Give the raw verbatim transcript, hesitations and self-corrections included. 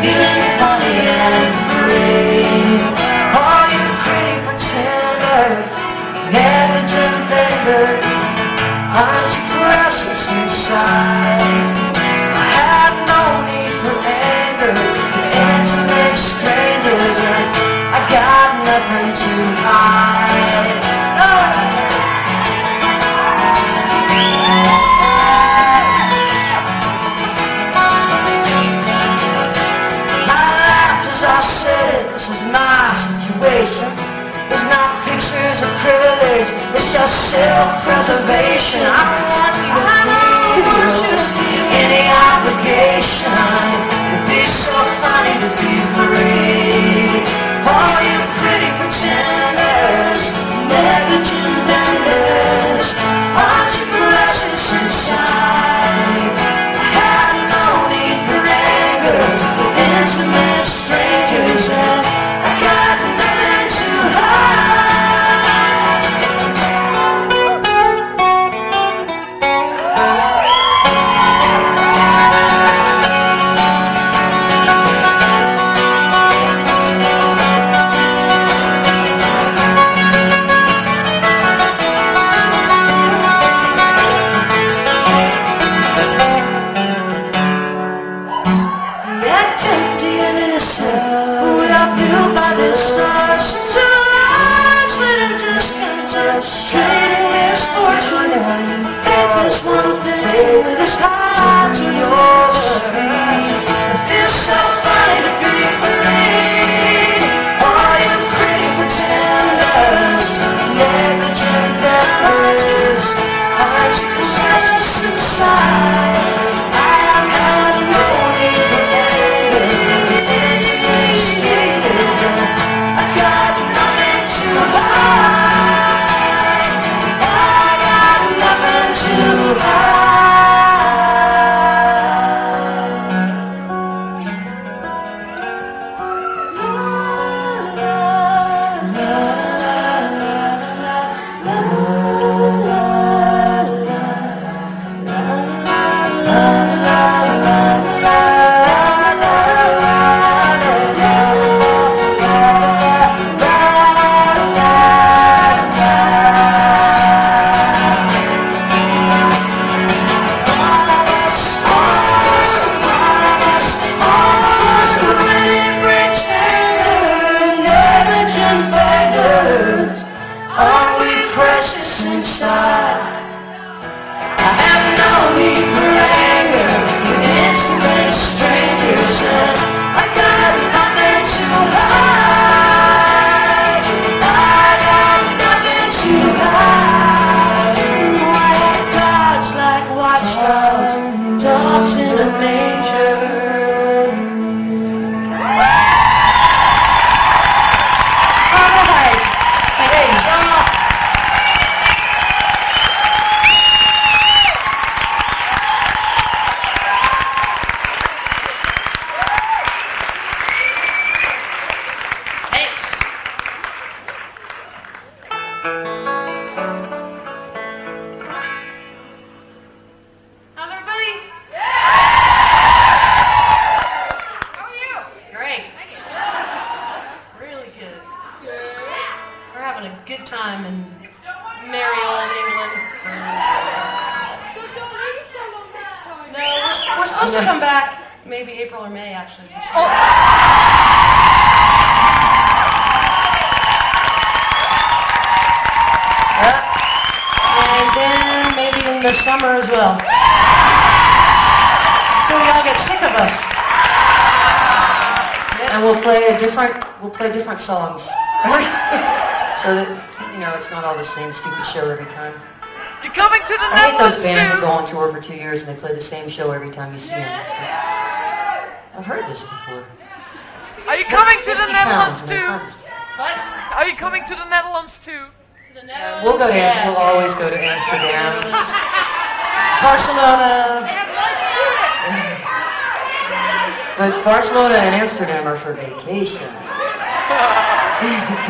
feeling funny and free. All you pretty pretenders, negligent beggars, aren't you precious inside? I have no need for anger, intimate strangers, and I got nothing to hide. This is my situation. It's not pictures of privilege, it's just self-preservation. I don't want you to feel any obligation. It'd be so funny to be free. All you pretty pretenders, negligent benders, aren't you precious inside? I have no need for anger with intimate strangers, and I got nothing to hide. Yet empty and innocent, who I feel by the stars. She's a lies that I just can't touch. Trading misfortune and faith is one thing that is hard to yours. It feels so funny to be free. All you pretty pretenders, negligent beggars, aren't you precious inside? I have had no need for anger, intimate strangers, I got nothing to hide. I got nothing to hide. Are we precious inside? I have no need for anger, intimate strangers, and I got nothing to hide. I got nothing to hide. White gods like watchdogs, dogs in a manger. How's everybody? How are you? Great. Thank you. Really good. We're having a good time in merry old England. So don't leave so long next time. No, we're, we're supposed to come back maybe April or May, actually. Oh. And then maybe in the summer as well. So we all get sick of us. And we'll play a different, we'll play different songs. So that, you know, it's not all the same stupid show every time. You're coming to the I hate those Netherlands bands that too. go on tour for two years and they play the same show every time you see them. It's like, I've heard this before. Are you coming to the fifty Netherlands pounds and I've too? heard this before. What? Are you coming to the Netherlands too? Uh, we'll go to Amsterdam. We'll always go to Amsterdam. Barcelona. But Barcelona and Amsterdam are for vacation.